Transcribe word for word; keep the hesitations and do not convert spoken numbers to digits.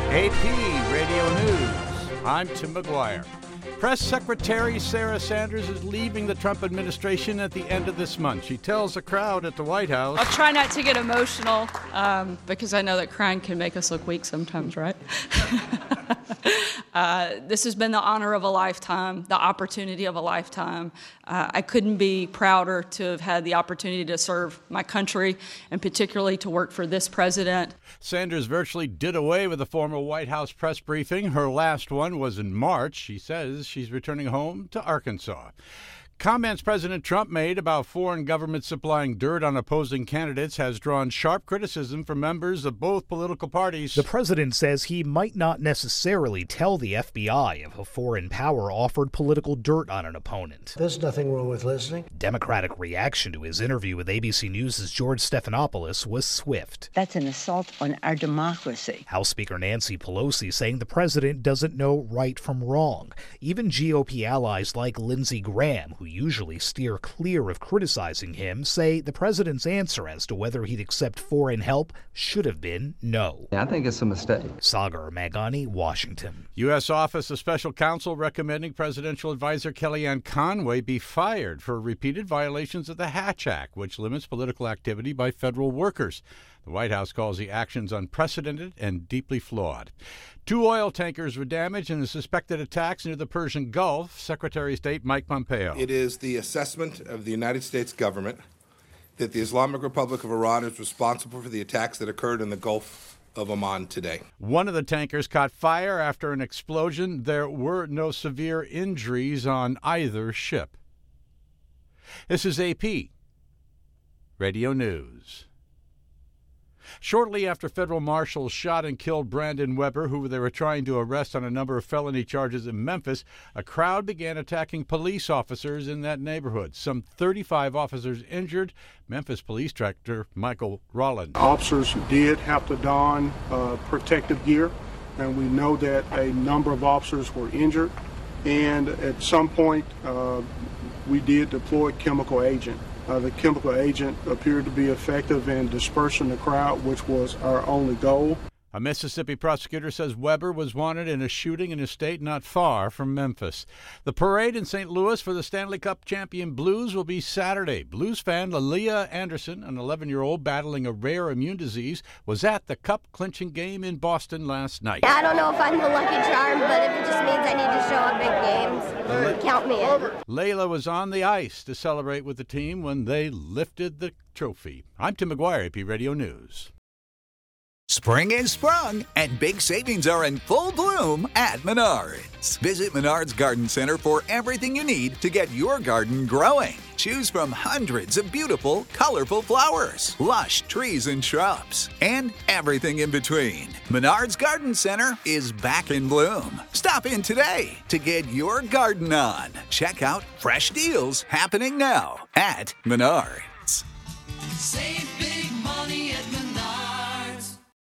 A P Radio News. I'm Tim McGuire. Press Secretary Sarah Sanders is leaving the Trump administration at the end of this month. She tells a crowd at the White House, I'll try not to get emotional um, because I know that crying can make us look weak sometimes, right? uh, this has been the honor of a lifetime, the opportunity of a lifetime. Uh, I couldn't be prouder to have had the opportunity to serve my country and particularly to work for this president. Sanders virtually did away with a formal White House press briefing. Her last one was in March. She says she's returning home to Arkansas. Comments President Trump made about foreign governments supplying dirt on opposing candidates has drawn sharp criticism from members of both political parties. The president says he might not necessarily tell the F B I if a foreign power offered political dirt on an opponent. There's nothing wrong with listening. Democratic reaction to his interview with A B C News' George Stephanopoulos was swift. That's an assault on our democracy. House Speaker Nancy Pelosi saying the president doesn't know right from wrong. Even G O P allies like Lindsey Graham, who usually steer clear of criticizing him, say the president's answer as to whether he'd accept foreign help should have been no. I think it's a mistake. Sagar Meghani, Washington. U S. Office of Special Counsel recommending presidential advisor Kellyanne Conway be fired for repeated violations of the Hatch Act, which limits political activity by federal workers. The White House calls the actions unprecedented and deeply flawed. Two oil tankers were damaged in the suspected attacks near the Persian Gulf. Secretary of State Mike Pompeo. It is the assessment of the United States government that the Islamic Republic of Iran is responsible for the attacks that occurred in the Gulf of Oman today. One of the tankers caught fire after an explosion. There were no severe injuries on either ship. This is A P Radio News. Shortly after federal marshals shot and killed Brandon Weber, who they were trying to arrest on a number of felony charges in Memphis, a crowd began attacking police officers in that neighborhood. Some thirty-five officers injured. Memphis Police Director Michael Rowland. Officers did have to don uh, protective gear, and we know that a number of officers were injured. And at some point, uh, we did deploy chemical agent. Uh, the chemical agent appeared to be effective in dispersing the crowd, which was our only goal. A Mississippi prosecutor says Weber was wanted in a shooting in a state not far from Memphis. The parade in Saint Louis for the Stanley Cup champion Blues will be Saturday. Blues fan Lelia Anderson, an eleven-year-old battling a rare immune disease, was at the cup-clinching game in Boston last night. I don't know if I'm the lucky charm, but if it just means I need to show up big games, count me in. Layla was on the ice to celebrate with the team when they lifted the trophy. I'm Tim McGuire, A P Radio News. Spring is sprung, and big savings are in full bloom at Menards. Visit Menards Garden Center for everything you need to get your garden growing. Choose from hundreds of beautiful, colorful flowers, lush trees and shrubs, and everything in between. Menards Garden Center is back in bloom. Stop in today to get your garden on. Check out fresh deals happening now at Menards. Save big.